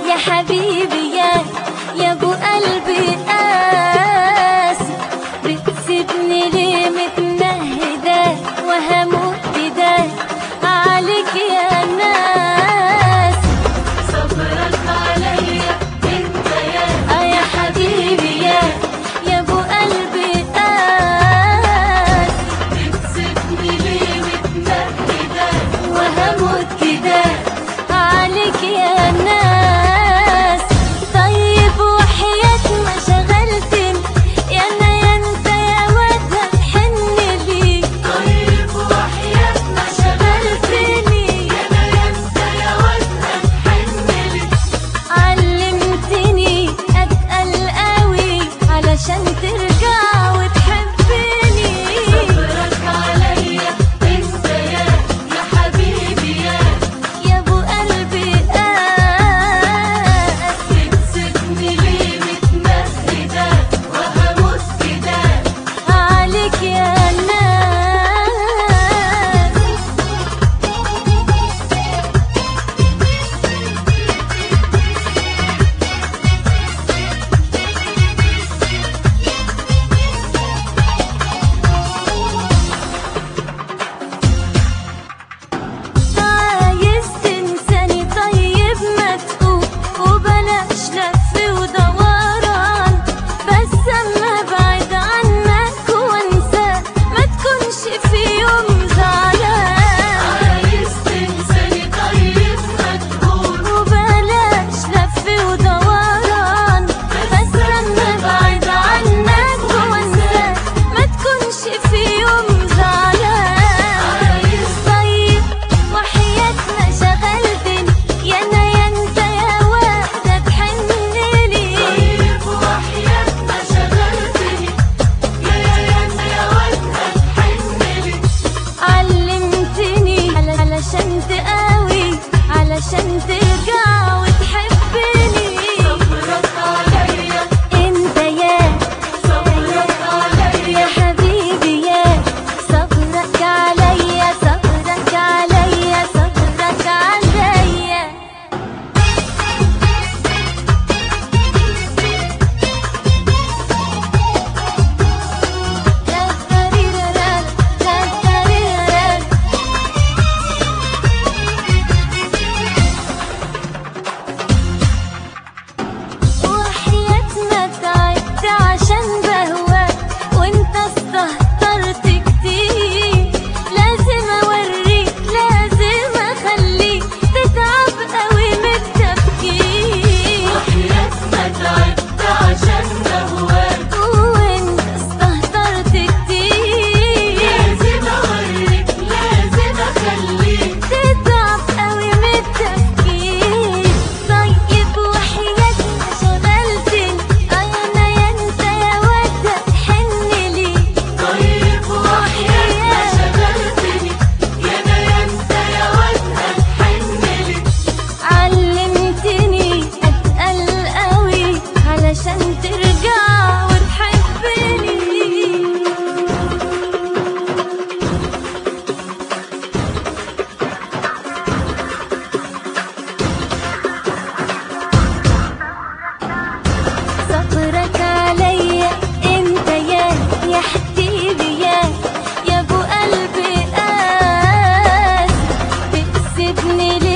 يا حبيبي يا ابو قلبي قاسي، بتسيبني ليه متنهدة وهموت كده عليك يا ناس. صبرك عليا انت يا حبيبي يا ابو قلبي قاسي، بتسيبني ليه متنهدة وهموت كده عليك يا ناس. طيب وحياة ما شغلتني يا انا يا انت يا واد هتحن لي. طيب وحياة ما شغلتني يا انا يا انت يا واد هتحن لي. علمتني اتقل قوي علشان ترجع وتحبني. صبرك عليا انت يا حبيبي يا ابو قلبي قاسي، بتسيبني ليه متمهدة وهموت كده عليك يا ناس. عايز تنساني طيب ما تقول وبلاش لف ودوران، بس اما ابعد عنك وانساك ما تكونش في يوم زعلان. عايز تنساني طيب ما تقول وبلاش لف ودوران، بس اما ابعد عنك وانساك ما تكونش في يوم زعلان. طيب وحياة ما شغلتني يا انا يا انت يا واد هتحن لي. طيب وحياة ما شغلتني يا انت يا واد هتحن لي. علمتني علشان تقاوي علشان ترجع وتحبني. صبرك عليا انت صبرك عليا يا حبيبي صبرك عليا صبرك عليا صبرك عليا. وحياة ما تعبت عشان بهواك وانت استهترت كتير، لازم اوريك لازم اخليك تتعب قوي من التفكير. وحياة ما تعبت عشان بهواك وانت استهترت كتير، لازم اوريك لازم اخليك تتعب قوي من التفكير. طيب وحياة ما شغلتني انا يا انت يا واد هتحن لي. طيب وحياة ما شغلتني يا انا يا انت يا واد هتحن لي. علمتني اتقل قوي علشان ترجع وتحبني. صبرك عليا انت يا حبيبي يا ابو قلبي قاسي، بتسيبني ليه